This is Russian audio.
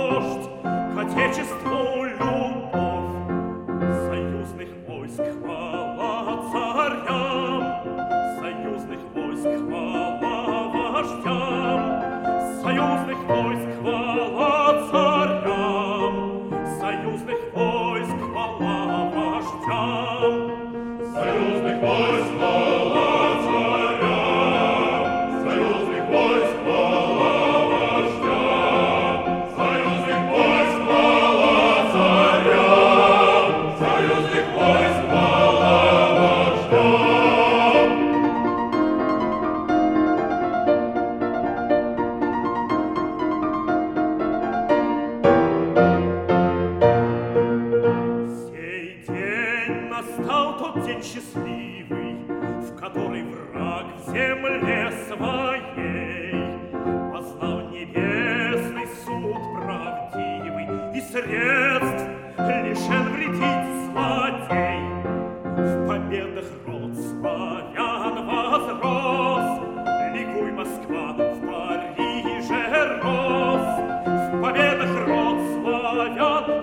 вождь, к отечеству любовь. Союзных войск хвала царям, союзных войск хвала вождям, союзных войск хвала царям, союзных войск хвала вождям, союзных войск хвала царям, союзных войск хвала вождям, союзных войск хвала царям, союзных войск хвала вождям. Сей день настал тот день счастливый, в который враг в земле своей познал небесный суд правдивый и средств лишен вредить злодей. В победах род славян возрос, ликуй, Москва, в Париже рос. В победах род славян